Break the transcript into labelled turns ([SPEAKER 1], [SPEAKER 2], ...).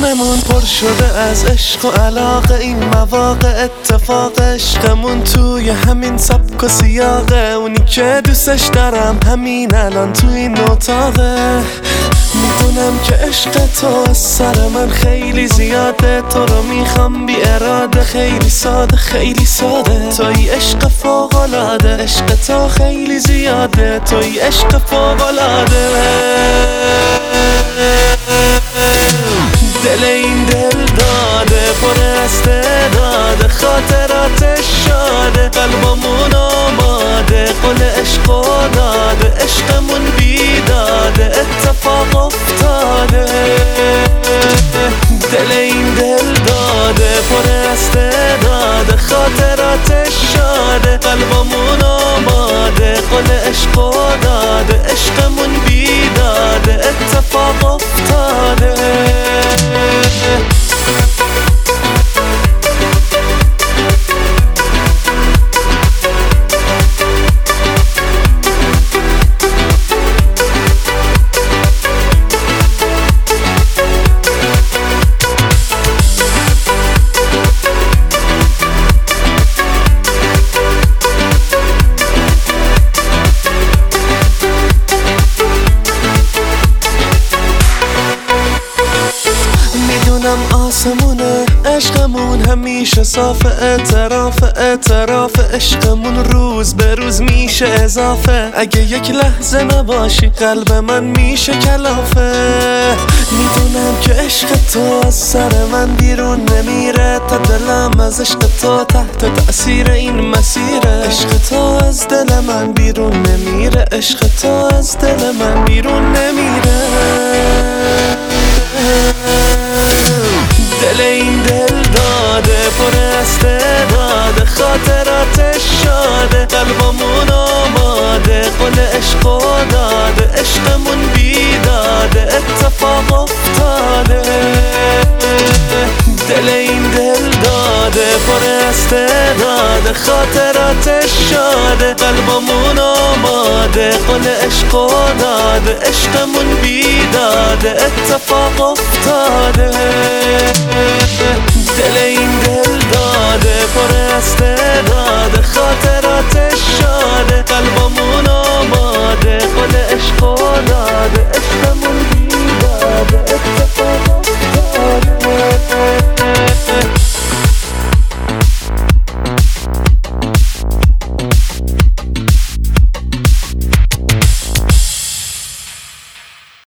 [SPEAKER 1] دلمون پر شده از عشق و علاقه، این مواقع اتفاق عشقمون توی همین سبک و سیاقه. اونی که دوستش دارم همین الان تو این اتاقه. میدونم که عشق تو از سر من خیلی زیاده، تو رو میخوام بی اراده، خیلی ساده خیلی ساده. توی عشق فوق‌العاده، عشق تو خیلی زیاده، توی عشق فوق‌العاده. دل این دل داده پر استعداده، خاطراتش شاده، قلبمون آماده، قل عشق و داده، عشقمون بیداده، اتفاق افتاده. دل این دل داده پر استعداده، خاطراتش شاده، قلبمون آماده، قل عشق و داده، عشقمون بیداده، اتفاق افتاده. آسمونه عشقمون همیشه صاف، اعتراف عشقمون روز به روز میشه اضافه. اگه یک لحظه نباشی قلب من میشه کلافه. میدونم که عشق تو از سر من بیرون نمیره، تا دلم از عشق تو تحت تأثیر این مسیره. عشق تو از دل من بیرون نمیره، عشق تو از دل من بیرون نمیره. دل این دل داده پر استعداده، خاطراتش شاده، قلبمون آماده، قل عشق و داده، عشقمون بیداده، اتفاق افتاده. دل این دل داده پر استعداده، خاطراتش شاده، قلبمون آماده، قل عشق و داده، عشقمون بیداده، اتفاق افتاده. دل این دل داده پر استعداده، خاطراتش شاده، قلبمون آماده،